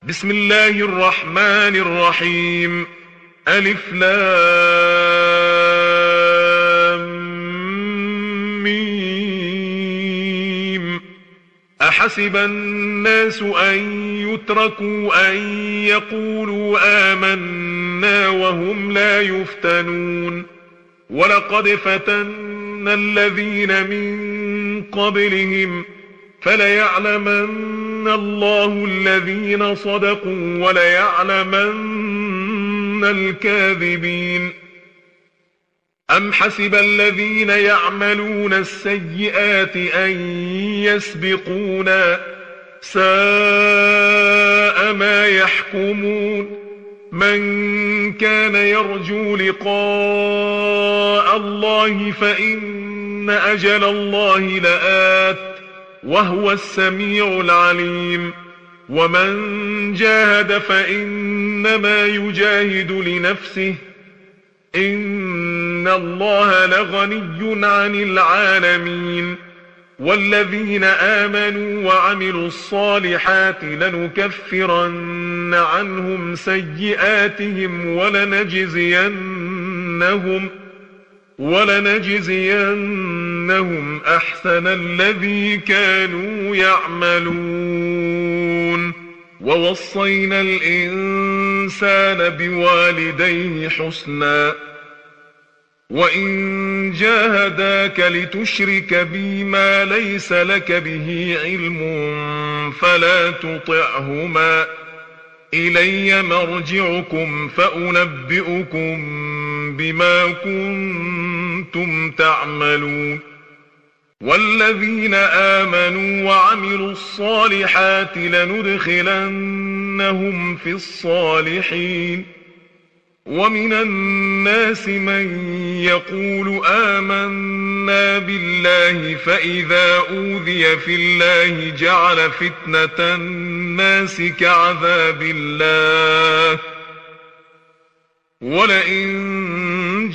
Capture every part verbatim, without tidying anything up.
بسم الله الرحمن الرحيم. ألف لام ميم. أحسب الناس أن يتركوا أن يقولوا آمنا وهم لا يفتنون. ولقد فتنا الذين من قبلهم فليعلمن الله الذين صدقوا وليعلمن الكاذبين. أم حسب الذين يعملون السيئات أن يسبقونا ساء ما يحكمون. من كان يرجو لقاء الله فإن أجل الله لآت وهو السميع العليم. ومن جاهد فإنما يجاهد لنفسه إن الله لغني عن العالمين. والذين آمنوا وعملوا الصالحات لنكفرن عنهم سيئاتهم ولنجزينهم ولنجزينهم أحسن الذي كانوا يعملون. ووصينا الإنسان بوالديه حسنا وإن جاهداك لتشرك بي ما ليس لك به علم فلا تطعهما إلي مرجعكم فأنبئكم بما كنتم تعملون. والذين آمنوا وعملوا الصالحات لندخلنهم في الصالحين. ومن الناس من يقول آمنا بالله فإذا أوذي في الله جعل فتنة الناس كعذاب الله ولئن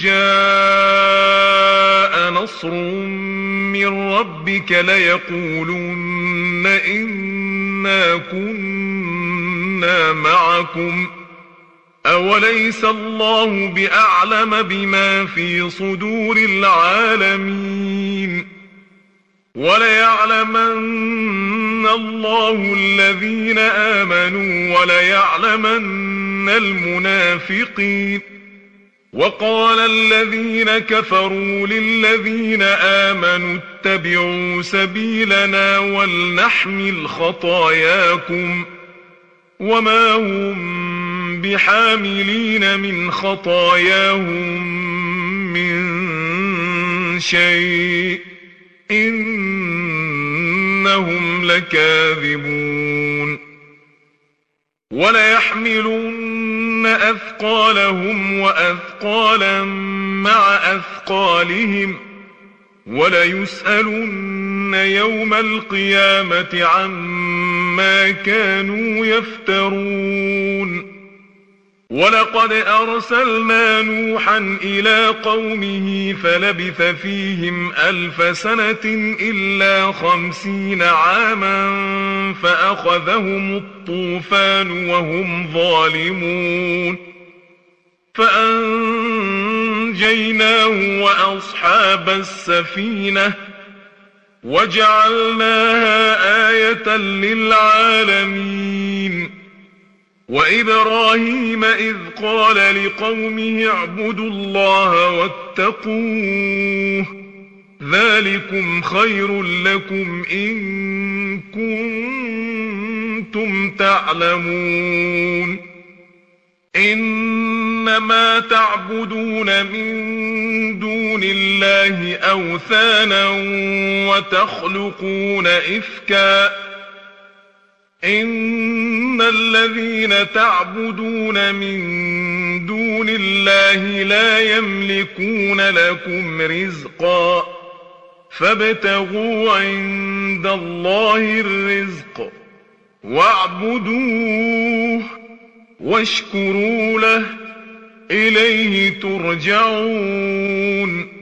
جاء نصر من ربك ليقولن إنا كنا معكم أوليس الله بأعلم بما في صدور العالمين. وليعلمن الله الذين آمنوا وليعلمن المنافقين. وقال الذين كفروا للذين آمنوا اتبعوا سبيلنا ولنحمل خطاياكم وما هم بحاملين من خطاياهم من شيء إنهم لكاذبون. وليحملن أثقالهم وأثقالا مع أثقالهم وليسألن يوم القيامة عما كانوا يفترون. ولقد أرسلنا نوحا إلى قومه فلبث فيهم ألف سنة إلا خمسين عاما فأخذهم الطوفان وهم ظالمون فأنجيناه وأصحاب السفينة وجعلناها آية للعالمين. وإبراهيم إذ قال لقومه اعبدوا الله واتقوه ذلكم خير لكم إن كنتم تعلمون. إنما تعبدون من دون الله أوثانا وتخلقون إفكا إن الذين تعبدون من دون الله لا يملكون لكم رزقا فابتغوا عند الله الرزق واعبدوه واشكروا له إليه ترجعون.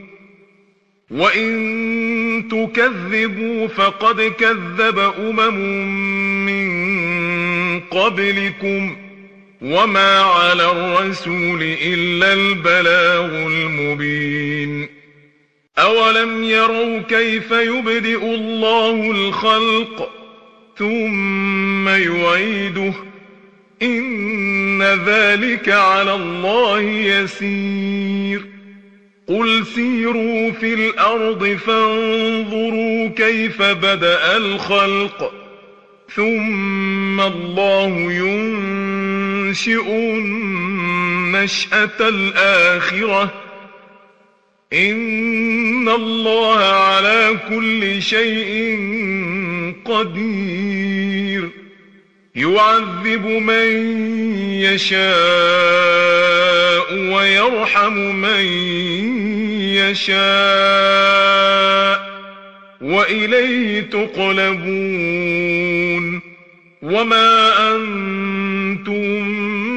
وإن تكذبوا فقد كذب أمم من قبلكم وما على الرسول إلا البلاغ المبين أولم يروا كيف يبدئ الله الخلق ثم يعيده إن ذلك على الله يسير قل سيروا في الأرض فانظروا كيف بدأ الخلق ثم الله ينشئ النشأة الآخرة إن الله على كل شيء قدير يعذب من يشاء ويرحم من يشاء وإليه تقلبون وما أنتم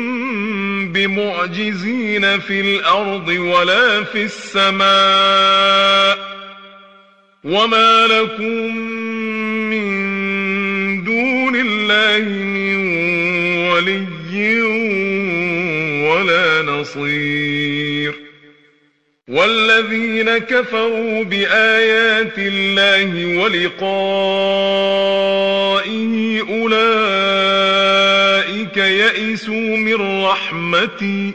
بمعجزين في الأرض ولا في السماء وما لكم من دون الله من ولي ولا نصير والذين كفروا بآيات الله ولقائه أولئك يئسوا من رحمتي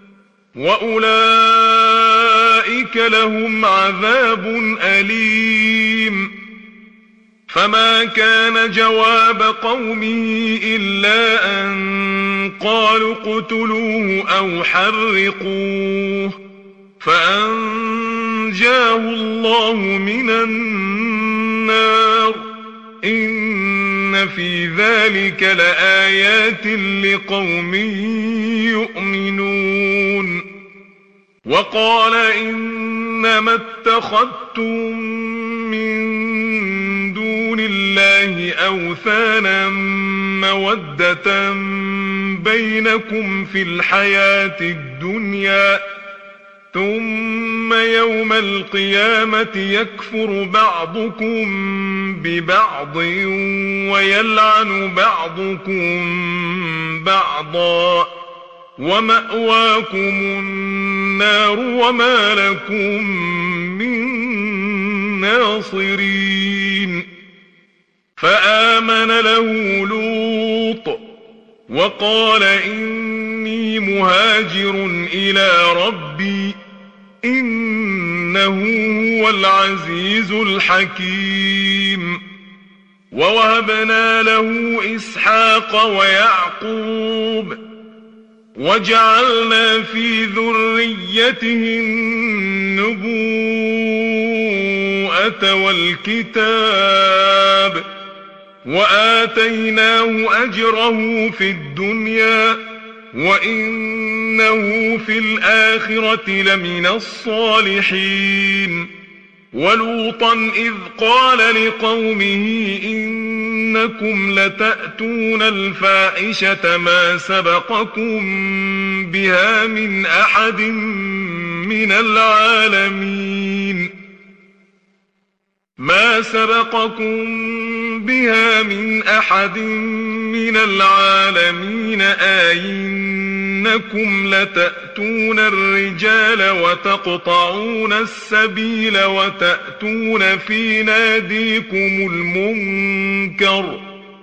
وأولئك لهم عذاب أليم فما كان جواب قومه إلا أن قالوا اقتلوه أو حرقوه فأنجاه الله من النار إن في ذلك لآيات لقوم يؤمنون وقال إنما اتخذتم من دون الله أوثانا مودة بينكم في الحياة الدنيا ثم يوم القيامة يكفر بعضكم ببعض ويلعن بعضكم بعضا ومأواكم النار وما لكم من ناصرين فآمن له لوط وقال إني مهاجر إلى ربي إنه هو العزيز الحكيم ووهبنا له إسحاق ويعقوب وجعلنا في ذريته النبوءة والكتاب وآتيناه أجره في الدنيا وإنه في الآخرة لمن الصالحين ولوطا إذ قال لقومه إنكم لتأتون الفاحشة ما سبقكم بها من أحد من العالمين ما سبقكم بها من أحد من العالمين أئنكم لتأتون الرجال وتقطعون السبيل وتأتون في ناديكم المنكر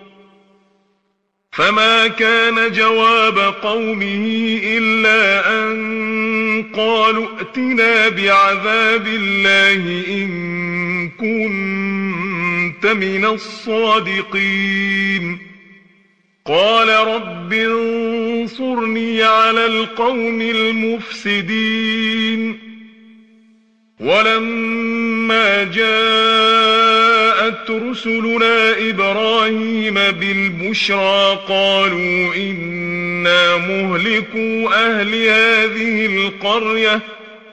فما كان جواب قومه إلا أن قالوا ائتنا بعذاب الله إن كنت من الصادقين قال رب انصرني على القوم المفسدين ولما جاءت رسلنا إبراهيم بالبشرى قالوا إنا مهلكو أهل هذه القرية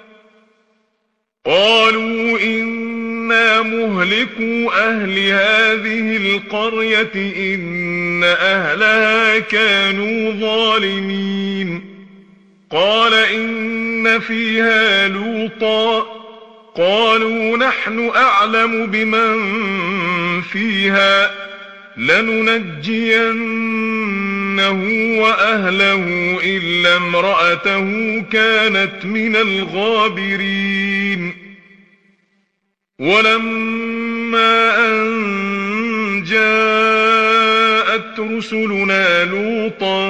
قالوا إنا مهلكو أهل هذه القرية إن أهلها كانوا ظالمين قال إن فيها لوطا قالوا نحن أعلم بمن فيها لننجين إنه وأهله إلا امرأته كانت من الغابرين ولما أن جاءت رسلنا لوطا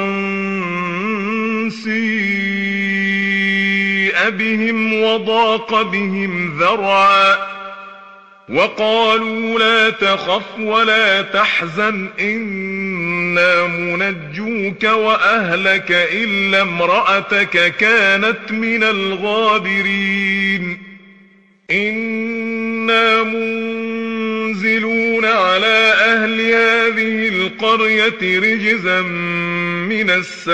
سيء بهم وضاق بهم ذرعا وقالوا لا تخف ولا تحزن إنا منجوك وأهلك إلا امرأتك كانت من الغابرين إنا منزلون على أهل هذه القرية رجزا من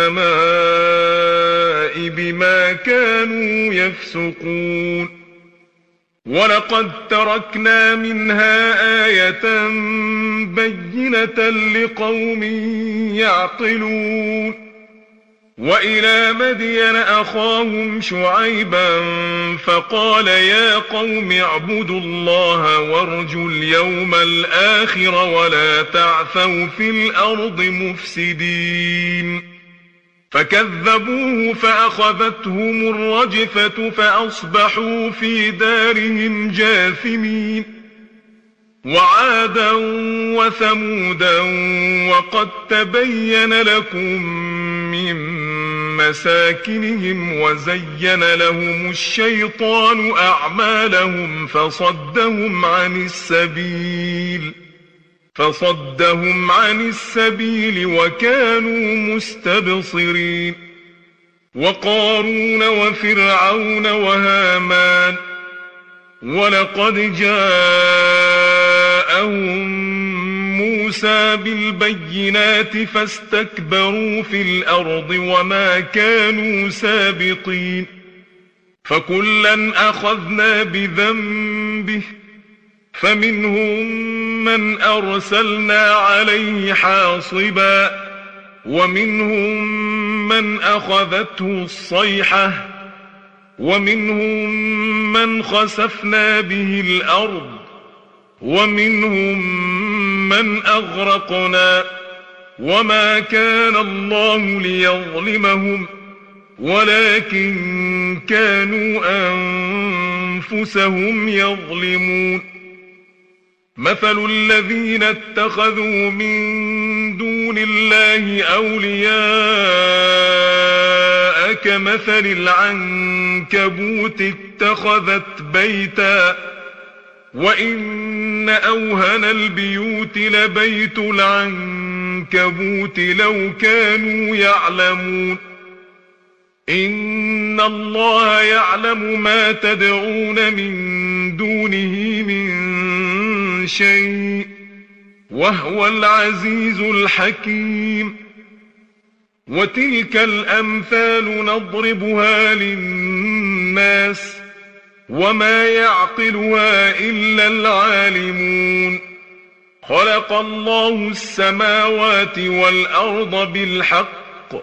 السماء بما كانوا يفسقون ولقد تركنا منها آية بينة لقوم يعقلون وإلى مدين أخاهم شعيبا فقال يا قوم اعبدوا الله وارجوا اليوم الآخر ولا تعثوا في الأرض مفسدين فكذبوه فأخذتهم الرجفة فأصبحوا في دارهم جاثمين وعادا وثمودا وقد تبين لكم من مساكنهم وزين لهم الشيطان أعمالهم فصدهم عن السبيل فصدهم عن السبيل وكانوا مستبصرين وقارون وفرعون وهامان ولقد جاءهم موسى بالبينات فاستكبروا في الأرض وما كانوا سابقين فكلا أخذنا بذنبه فمنهم من أرسلنا عليه حاصبا ومنهم من أخذته الصيحة ومنهم من خسفنا به الأرض ومنهم من أغرقنا وما كان الله ليظلمهم ولكن كانوا أنفسهم يظلمون مثل الذين اتخذوا من دون الله أولياء كمثل العنكبوت اتخذت بيتا وإن أوهن البيوت لبيت العنكبوت لو كانوا يعلمون إن الله يعلم ما تدعون من دونه من شيء وهو العزيز الحكيم وتلك الأمثال نضربها للناس وما يعقلها إلا العالمون خلق الله السماوات والأرض بالحق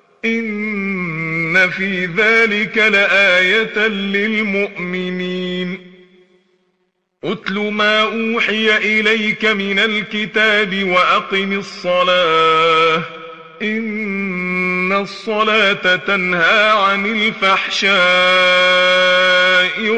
إن في ذلك لآية للمؤمنين أتل ما أوحي إليك من الكتاب وأقم الصلاة إن الصلاة تنهى عن الفحشاء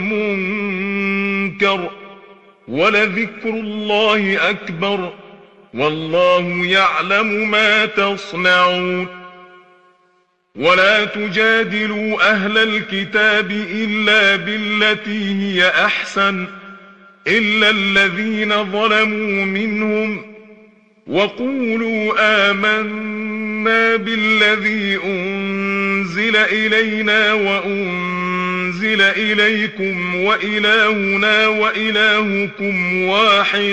والمنكر ولذكر الله أكبر والله يعلم ما تصنعون ولا تجادلوا أهل الكتاب إلا بالتي هي أحسن إلا الذين ظلموا منهم وقولوا آمنا بالذي أنزل إلينا وأنزل إليكم وإلهنا وإلهكم واحد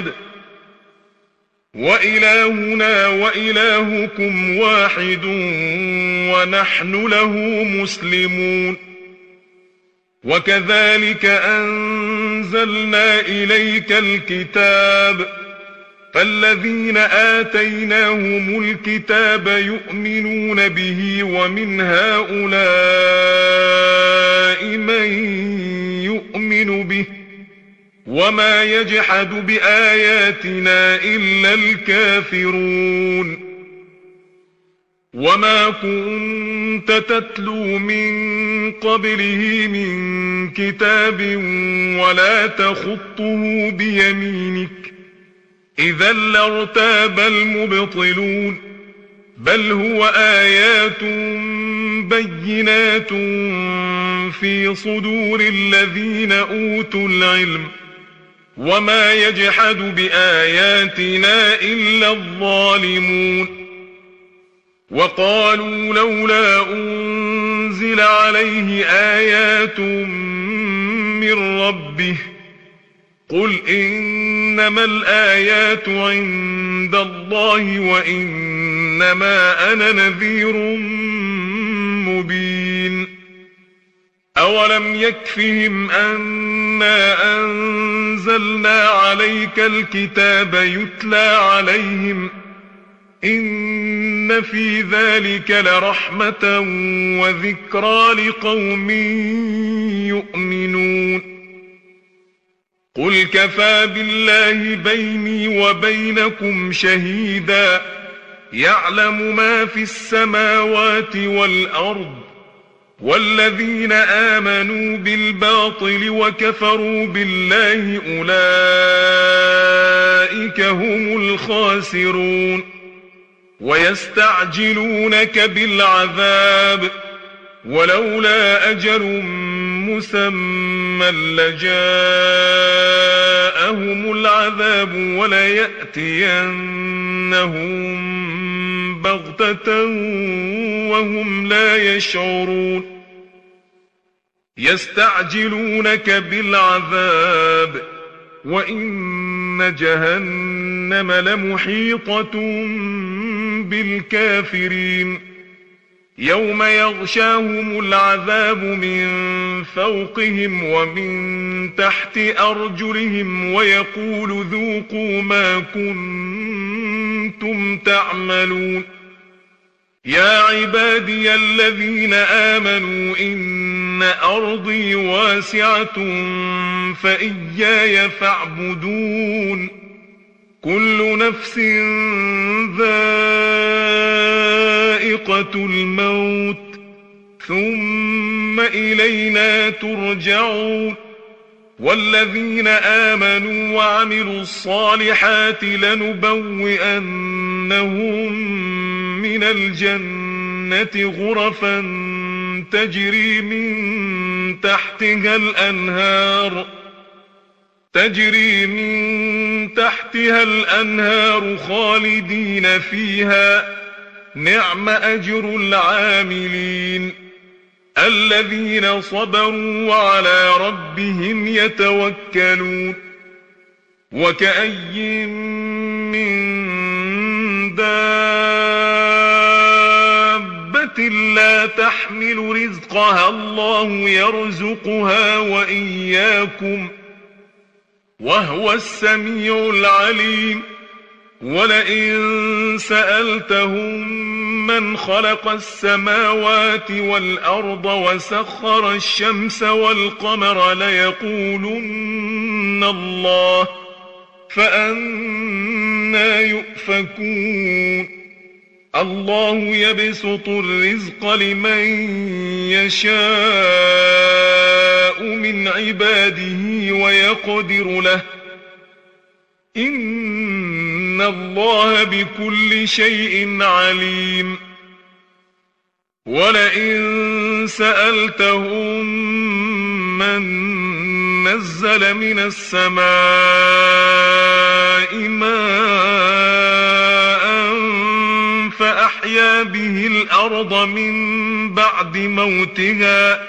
وإلهنا وإلهكم واحد ونحن له مسلمون وكذلك أنزلنا إليك الكتاب فالذين آتيناهم الكتاب يؤمنون به ومن هؤلاء من يؤمن به وما يجحد بآياتنا إلا الكافرون وما كنت تتلو من قبله من كتاب ولا تخطه بيمينك إذا لارتاب المبطلون بل هو آيات بينات في صدور الذين أوتوا العلم وما يجحد بآياتنا إلا الظالمون وقالوا لولا أنزل عليه آيات من ربه قل إنما الآيات عند الله وإنما أنا نذير مبين أولم يكفهم أنا أنزلنا عليك الكتاب يتلى عليهم إن في ذلك لرحمة وذكرى لقوم يؤمنون قل كفى بالله بيني وبينكم شهيدا يعلم ما في السماوات والأرض والذين آمنوا بالباطل وكفروا بالله أولئك هم الخاسرون ويستعجلونك بالعذاب ولولا أجل مسمى لجاءهم العذاب وليأتينهم بغتة وهم لا يشعرون يستعجلونك بالعذاب وإن جهنم لمحيطة بالكافرين يوم يغشاهم العذاب من فوقهم ومن تحت أرجلهم ويقول ذوقوا ما كنتم تعملون يا عبادي الذين آمنوا إن أرضي واسعة فإياي فاعبدون كل نفس ذائقة الموت ثم إلينا ترجعون والذين آمنوا وعملوا الصالحات لنبوئنهم من الجنة غرفا تجري من تحتها الأنهار تجري من تحتها الأنهار خالدين فيها نعم أجر العاملين الذين صبروا وعلى ربهم يتوكلون وكأي من دابة لا تحمل رزقها الله يرزقها وإياكم وهو السميع العليم ولئن سألتهم من خلق السماوات والأرض وسخر الشمس والقمر ليقولن الله فأنى يؤفكون الله يبسط الرزق لمن يشاء من عباده ويقدر له إن الله بكل شيء عليم ولئن سألتهم من نزل من السماء ماء فأحيا به الأرض من بعد موتها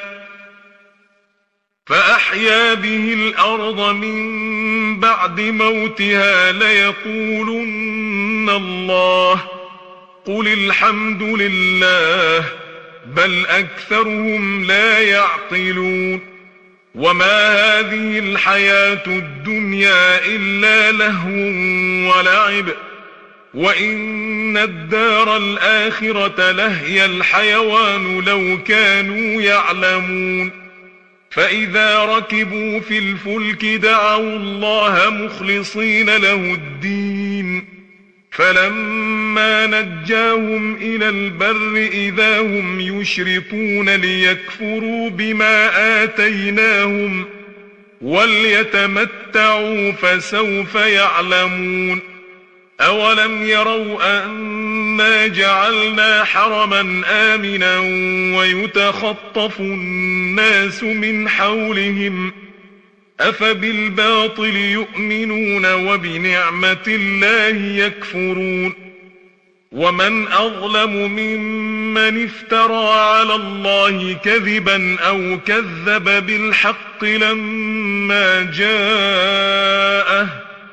فأحيا به الأرض من بعد موتها ليقولن الله قل الحمد لله بل أكثرهم لا يعقلون وما هذه الحياة الدنيا إلا لهو ولعب وإن الدار الآخرة لهي الحيوان لو كانوا يعلمون فإذا ركبوا في الفلك دعوا الله مخلصين له الدين فلما نجاهم إلى البر إذا هم يشركون ليكفروا بما آتيناهم وليتمتعوا فسوف يعلمون أولم يروا أنا جعلنا حرما آمنا ويتخطف الناس من حولهم أفبالباطل يؤمنون وبنعمة الله يكفرون ومن أظلم ممن افترى على الله كذبا أو كذب بالحق لما جاءه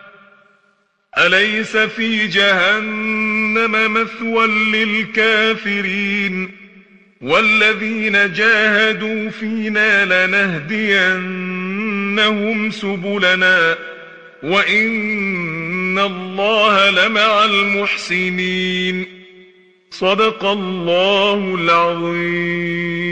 أليس في جهنم مثوى للكافرين والذين جاهدوا فينا لنهدينهم سبلنا وإن الله لمع المحسنين صدق الله العظيم.